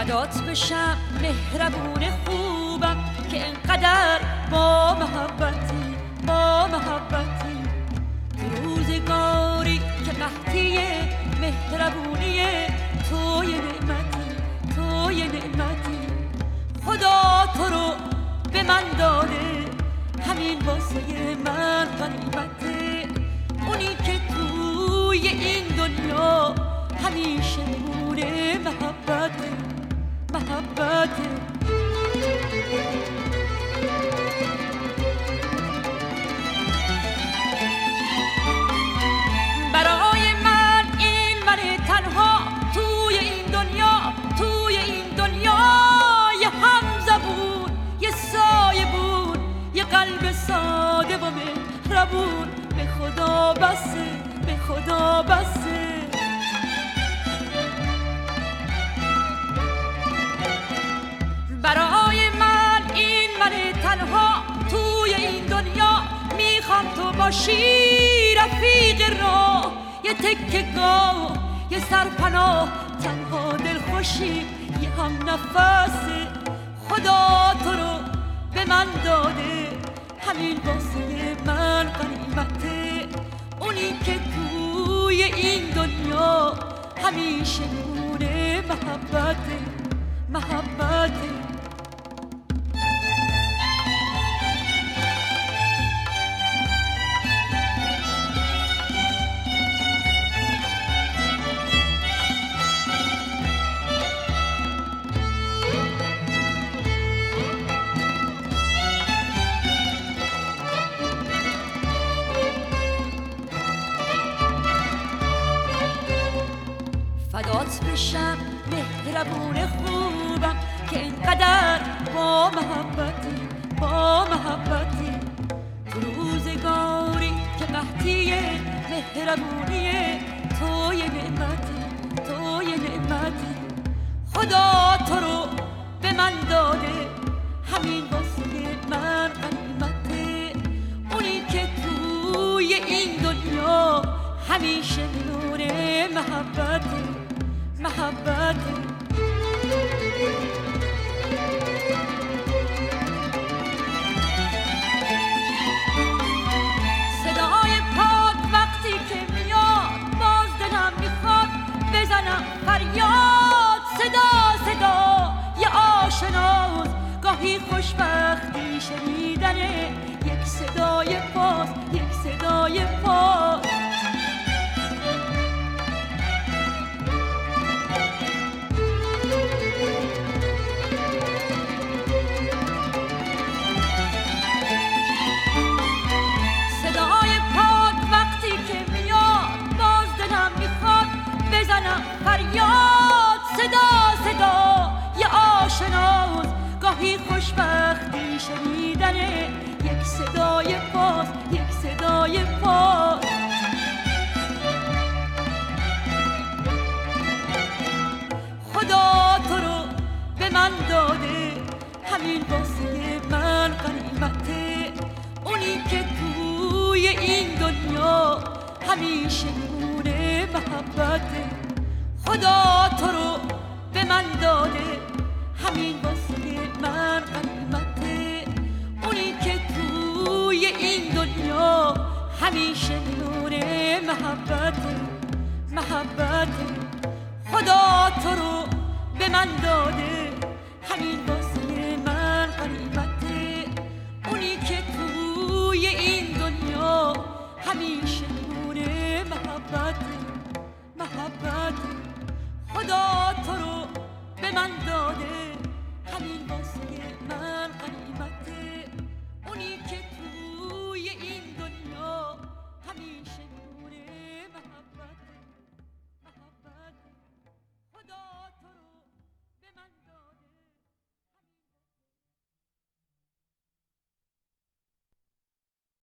فدات بشم مهربون خوبم که انقدر با محبتی روزگاری که قحطی مهربونی توی نعمتی خدا تو رو به من داده همین واسه من غنیمته اونی که توی این دنیا همیشه نمونه محبته برای من این من تنها توی این دنیا یه همزبون یه سایه بود یه قلب ساده و مهربون به خدا بسه برای من این من تنها توی این دنیا میخوام تو باشی رفیق راه یه تکه گاه یه سرپناه تنها دلخوشی یه هم نفس خدا تو رو به من داده همین واسه من غنیمته اونی که توی این دنیا همیشه نمونه محبته فدات بشم مهربون خوبم که اینقدر با محبتی تو روزگاری که قحطی مهربونی توی نعمتی خدا تو رو به من داده همین واسه من غنیمته اونی که توی این دنیا همیشه نور محبته صدای پاد وقتی که میاد باز دلم میخواد بزنم فریاد صدا یه آشناست گاهی خوشبختی شنیدنه یک صدای پاس فریاد صدا یه آشناست گاهی خوشبختی شنیدنه یک صدای پاس خدا تو رو به من داده همین واسه من غنیمته اونی که توی این دنیا همیشه نمونه محبته خدا تو رو به من داده همین واسه من غنیمته اونی که توی این دنیا همیشه نور محبته خدا تو رو به من داده همین واسه من غنیمته اونی که توی این دنیا همیشه نور محبته خدا تو رو به من داده